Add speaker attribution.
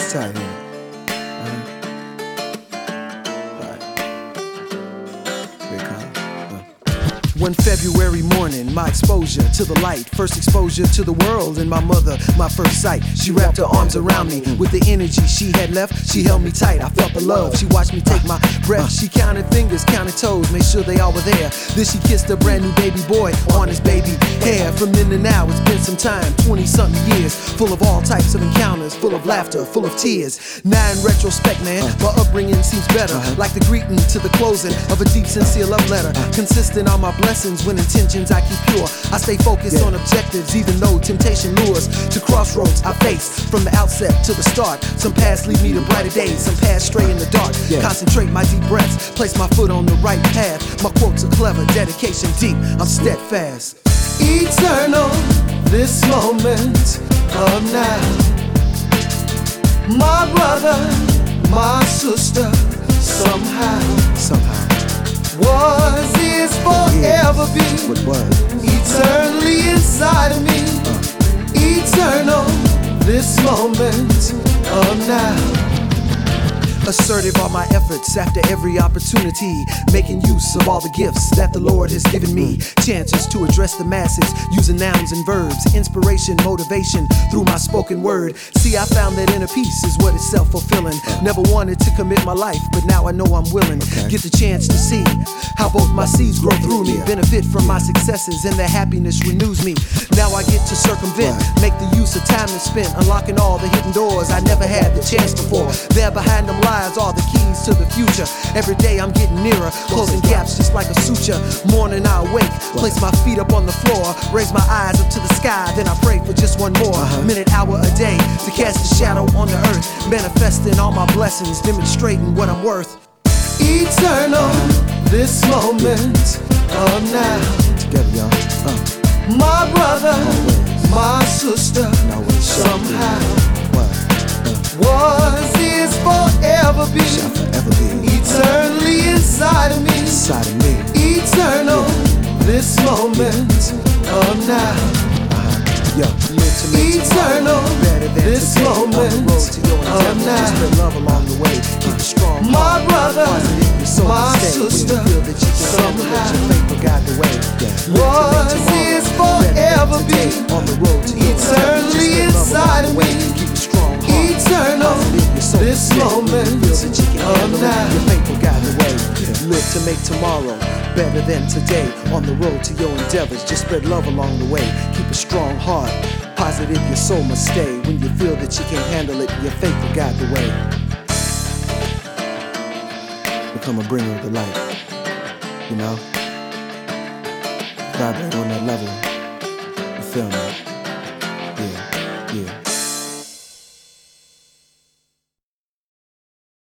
Speaker 1: It's tight, ain't it? Alright. Here it comes. One February morning, my exposure to the light, first exposure to the world, and my mother, my first sight. She wrapped her arms around me with the energy she had left. She held me tight, I felt the love. She watched me take my breath. She counted fingers, counted toes, made sure they all were there. Then she kissed a brand new baby boy on his baby hair. From then to now, it's been some time, 20-something years, full of all types of encounters, full of laughter, full of tears. Now in retrospect, man, my upbringing seems better, like the greeting to the closing of a deep, sincere love letter. Consistent on my blessings when intentions I keep pure. I stay focused on objectives even though temptation lures. To crossroads I face from the outset to the start. Some paths lead me to brighter days, some paths stray in the dark. Concentrate my deep breaths, place my foot on the right path. My quotes are clever, dedication deep, I'm steadfast. Eternal, this moment of now. My brother, my sister, somehow was, is, forever be eternally inside of me. Eternal, this moment of now. Assertive are my efforts after every opportunity, making use of all the gifts that the Lord has given me. Chances to address the masses, using nouns and verbs, inspiration, motivation through my spoken word. See, I found that inner peace is what is self-fulfilling. Never wanted to commit my life, but now I know I'm willing. Get the chance to see how both my seeds grow through me, benefit from my successes, and their happiness renews me. Now I get to circumvent, make the use of time that's spent, unlocking all the hidden doors I never had the chance before. There behind them lies all the keys to the future. Every day I'm getting nearer, closing gaps just like a suture. Morning I awake, place my feet up on the floor, raise my eyes up to the sky, then I pray for just one more minute, hour a day to cast a shadow on the earth, manifesting all my blessings, demonstrating what I'm worth. Eternal, this moment of now. Together, y'all. My brother, my sister, somehow was, is, forever be eternally inside of me. Eternal, this moment of now. Eternal, this moment of now. My brother, my sister, somehow was, is, forever be eternally inside of me. Eternal, this moment of now. Live to make tomorrow better than today. On the road to your endeavors, just spread love along the way. Keep a strong heart, positive your soul must stay. When you feel that you can't handle it, your faith will guide the way. Become a bringer of the light, you know? Vibrate on that level, you feel me?